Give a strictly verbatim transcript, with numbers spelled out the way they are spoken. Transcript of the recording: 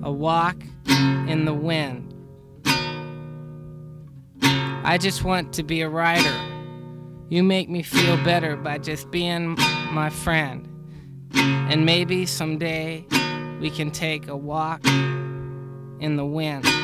a walk in the wind. I just want to be a writer. You make me feel better by just being my friend. And maybe someday we can take a walk in the wind.